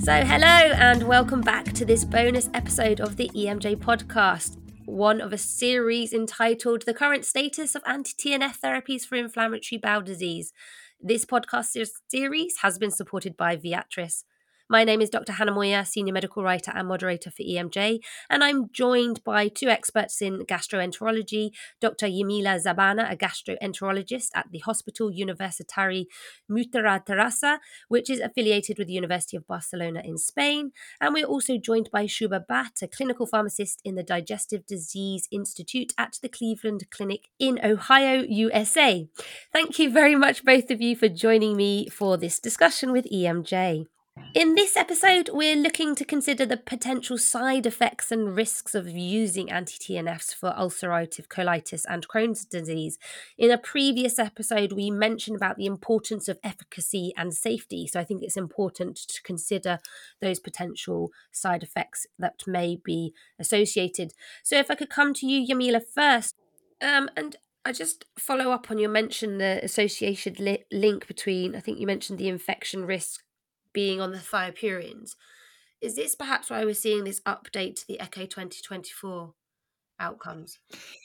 Hello and welcome back to this bonus episode of the EMJ podcast, one of a series entitled The Current Status of Anti-TNF Therapies for Inflammatory Bowel Disease. This podcast series has been supported by Viatris. My name is Dr. Hannah Moya, Senior Medical Writer and Moderator for EMJ, and I'm joined by two experts in gastroenterology, Dr. Yamila Zabana, a gastroenterologist at the Hospital Universitari Mutara Terrassa, which is affiliated with the University of Barcelona in Spain, and we're also joined by Shubha Bhatt, a clinical pharmacist in the Digestive Disease Institute at the Cleveland Clinic in Ohio, USA. Thank you very much, both of you, for joining me for this discussion with EMJ. In this episode, we're looking to consider the potential side effects and risks of using anti-TNFs for ulcerative colitis and Crohn's disease. In a previous episode, we mentioned about the importance of efficacy and safety, so I think it's important to consider those potential side effects that may be associated. So if I could come to you, Yamila, first, and I just follow up on your mention the associated link between, I think you mentioned the infection risk being on the thiopurines. Is this perhaps why we're seeing this update to the ECHO 2024 outcomes?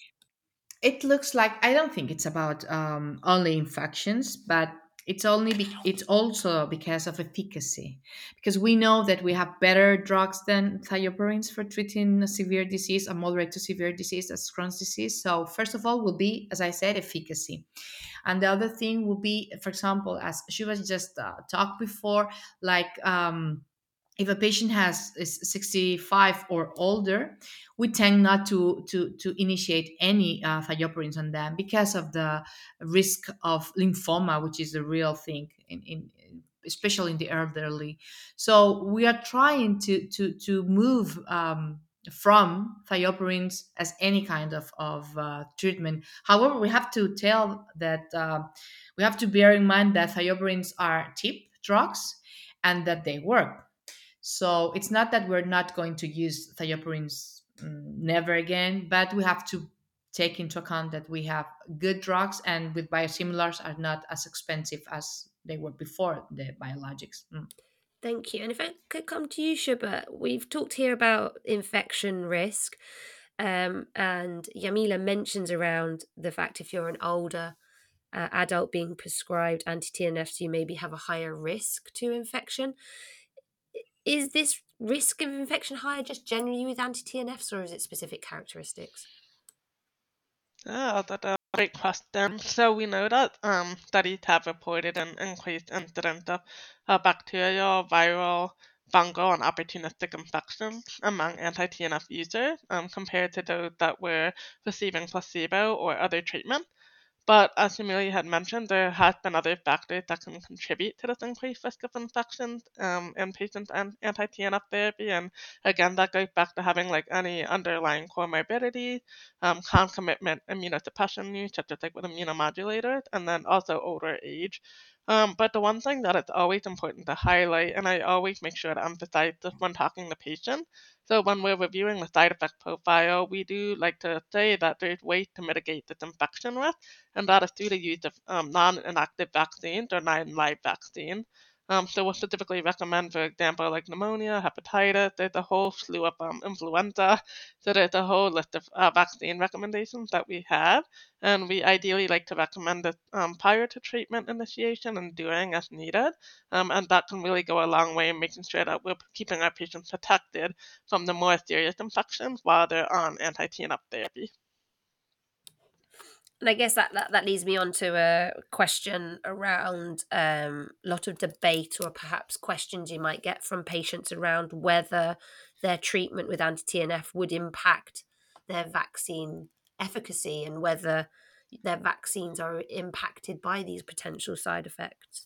It looks like I don't think it's about only infections, but it's also because of efficacy. Because we know that we have better drugs than thiopurines for treating a severe disease, a moderate to severe disease, as Crohn's disease. So first of all, will be, as I said, efficacy, and the other thing will be, for example, as she was just talked before, like. If a patient is 65 or older, we tend not to initiate any thiopurines on them because of the risk of lymphoma, which is a real thing in especially in the elderly. So we are trying to move from thiopurines as any kind of treatment. However, we have to tell that we have to bear in mind that thiopurines are cheap drugs and that they work. So it's not that we're not going to use thiopurines never again, but we have to take into account that we have good drugs and with biosimilars are not as expensive as they were before the biologics. Thank you. And if I could come to you, Shubha, we've talked here about infection risk, and Yamila mentions around the fact if you're an older adult being prescribed anti-TNFs, you maybe have a higher risk to infection. Is this risk of infection higher just generally with anti-TNFs, or is it specific characteristics? That's a great question. So we know that studies have reported an increased incidence of bacterial, viral, fungal, and opportunistic infections among anti-TNF users compared to those that were receiving placebo or other treatment. But as Amelia had mentioned, there has been other factors that can contribute to this increased risk of infections in patients and anti-TNF therapy. And again, that goes back to having like any underlying comorbidity, concomitant immunosuppression use, such as like with immunomodulators, and then also older age. But the one thing that it's always important to highlight, and I always make sure to emphasize this when talking to patients, so when we're reviewing the side effect profile, we do like to say that there's ways to mitigate this infection risk, and that is through the use of non-inactive vaccines or non-live vaccines. So we'll specifically recommend, for example, like pneumonia, hepatitis. There's a whole slew of influenza. So there's a whole list of vaccine recommendations that we have, and we ideally like to recommend it prior to treatment initiation and during as needed. And that can really go a long way in making sure that we're keeping our patients protected from the more serious infections while they're on anti-TNF therapy. And I guess that leads me on to a question around a lot of debate or perhaps questions you might get from patients around whether their treatment with anti-TNF would impact their vaccine efficacy and whether their vaccines are impacted by these potential side effects.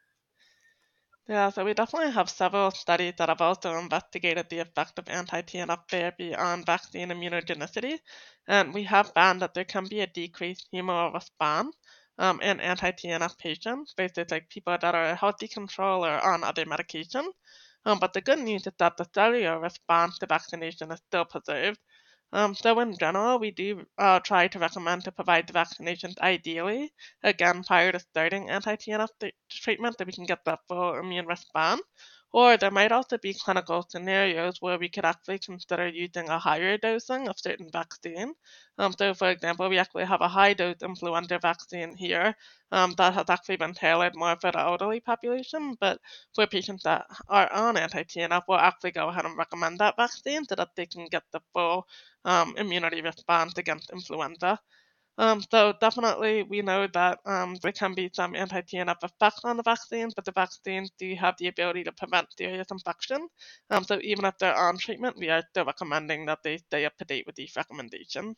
Yeah, so we definitely have several studies that have also investigated the effect of anti-TNF therapy on vaccine immunogenicity, and we have found that there can be a decreased humoral response in anti-TNF patients versus like people that are healthy control or on other medications. But the good news is that the cellular response to vaccination is still preserved. So in general, we do try to recommend to provide the vaccinations ideally, again, prior to starting anti-TNF treatment, that we can get that full immune response. Or there might also be clinical scenarios where we could actually consider using a higher dosing of certain vaccine. So, for example, we actually have a high dose influenza vaccine here that has actually been tailored more for the elderly population. But for patients that are on anti-TNF, we'll actually go ahead and recommend that vaccine so that they can get the full immunity response against influenza. So definitely we know that there can be some anti-TNF effects on the vaccines, but the vaccines do have the ability to prevent serious infection. So even if they're on treatment, we are still recommending that they stay up to date with these recommendations.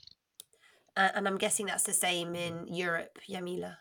And I'm guessing that's the same in Europe, Yamila.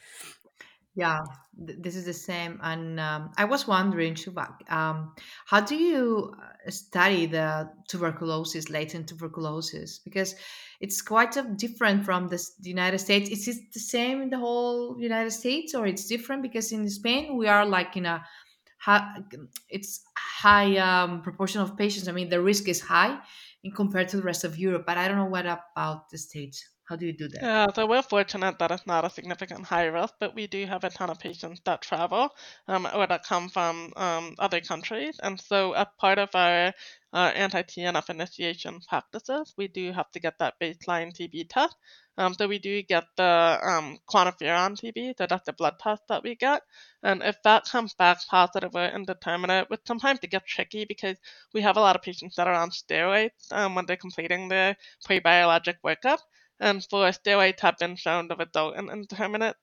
Yeah, this is the same. And I was wondering, Shubhak, how do you study the tuberculosis, latent tuberculosis? Because it's quite different from the United States. Is it the same in the whole United States, or it's different? Because in Spain, we are like in a high, it's high proportion of patients. I mean, the risk is high in compared to the rest of Europe. But I don't know what about the States. How do you do that? Yeah, so we're fortunate that it's not a significant high risk, but we do have a ton of patients that travel or that come from other countries. And so, as part of our anti-TNF initiation practices, we do have to get that baseline TB test. So we do get the quantiferon TB, so that's the blood test that we get. And if that comes back positive, we're indeterminate, which sometimes it gets tricky because we have a lot of patients that are on steroids when they're completing their pre-biologic workup. And for steroids have been shown to result in indeterminate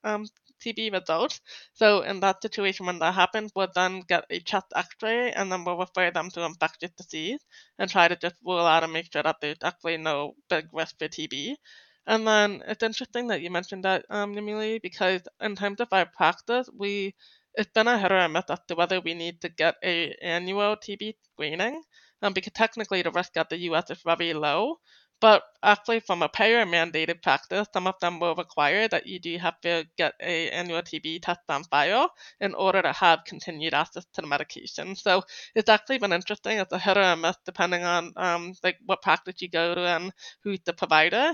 TB results. So in that situation, when that happens, we'll then get a chest X-ray, and then we'll refer them to infectious disease and try to just rule out and make sure that there's actually no big risk for TB. And then it's interesting that you mentioned that, Emily, because in terms of our practice, it's been a hit or a miss as to whether we need to get a annual TB screening, because technically the risk at the US is very low. But actually, from a payer mandated practice, some of them will require that you do have to get a annual TB test on file in order to have continued access to the medication. So it's actually been interesting. It's a hit or a miss depending on like what practice you go to and who's the provider.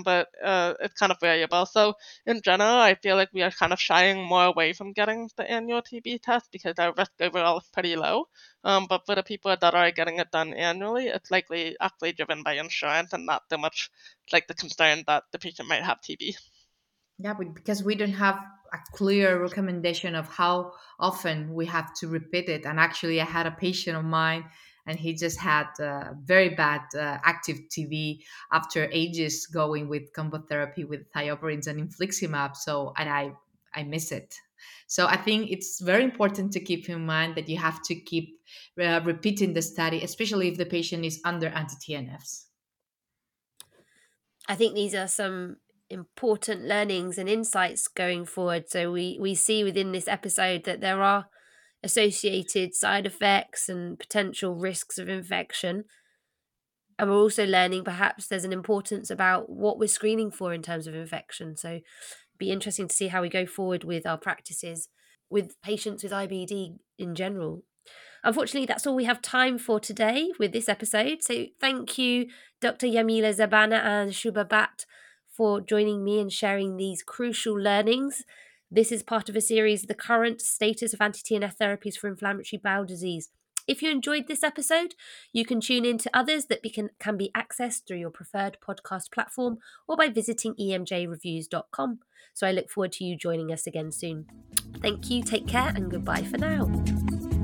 But it's kind of variable. So in general, I feel like we are kind of shying more away from getting the annual TB test because our risk overall is pretty low. But for the people that are getting it done annually, it's likely actually driven by insurance and not so much like the concern that the patient might have TB. Yeah, because we don't have a clear recommendation of how often we have to repeat it. And actually, I had a patient of mine, and he just had very bad active TB after ages going with combo therapy with thioprins and infliximab. So, and I miss it. So I think it's very important to keep in mind that you have to keep repeating the study, especially if the patient is under anti-TNFs. I think these are some important learnings and insights going forward. So we see within this episode that there are associated side effects and potential risks of infection. And we're also learning perhaps there's an importance about what we're screening for in terms of infection. So be interesting to see how we go forward with our practices with patients with IBD in general. Unfortunately, that's all we have time for today with this episode. So thank you, Dr. Yamila Zabana and Shuba Bhatt, for joining me and sharing these crucial learnings. This is part of a series, The Current Status of Anti-TNF Therapies for Inflammatory Bowel Disease. If you enjoyed this episode, you can tune in to others that can be accessed through your preferred podcast platform or by visiting emjreviews.com. So I look forward to you joining us again soon. Thank you, take care, and goodbye for now.